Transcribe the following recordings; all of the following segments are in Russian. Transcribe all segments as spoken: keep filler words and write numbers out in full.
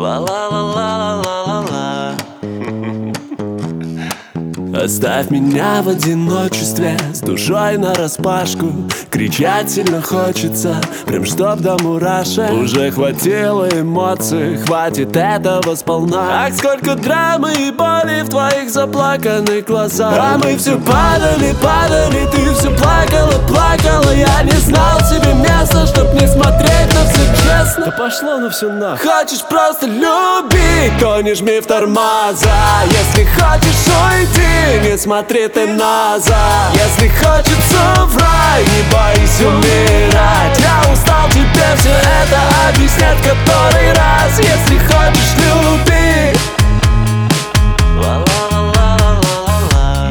Ла-ла-ла-ла-ла-ла-ла. Оставь меня в одиночестве, с душой нараспашку. Кричать сильно хочется, прям чтоб до мурашек. Уже хватило эмоций, хватит этого сполна. Ах, сколько драмы и боли в твоих заплаканных глазах. А мы все падали, падали, ты все плакала, плакала. Я не знал себе места, чтоб не смотреть на все честно. Да пошло ну все нах. Хочешь просто любить, то не жми в тормоза. Если хочешь уйти, не смотри ты назад. Если хочется в рай, не боись умирать. Я устал тебе все это объяснять который раз. Если хочешь люби. Ла-ла-ла-ла-ла-ла-ла.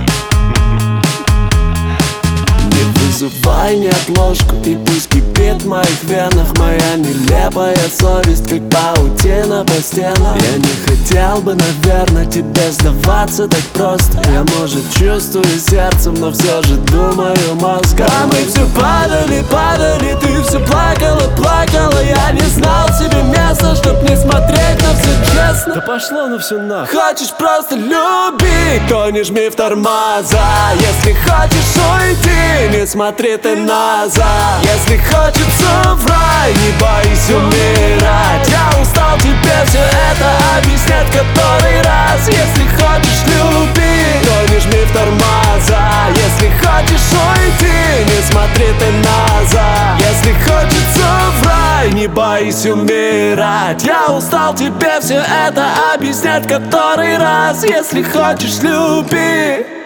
Не вызывай неотложку, и пусть кипит в моих венах моя нелепая совесть, как паутина по стенам. Я не хотел бы, наверное, тебе сдаваться так просто. Я, может, чувствую сердцем, но все же думаю мозгом. А мы все падали, падали, ты все плакала, плакала. Я не знал себе места, чтоб не смотреть на все честно. Да пошло ну все нах. Хочешь просто любить, то не жми в тормоза. Если хочешь уйти, не смотри ты назад. Если хочется в рай, не боись умирать. Я устал тебе все это объяснять который раз. Если хочешь люби, то не жми в тормоза. Если хочешь уйти, не смотри ты назад. Если хочется в рай, не боись умирать. Я устал тебе все это объяснять который раз. Если хочешь люби.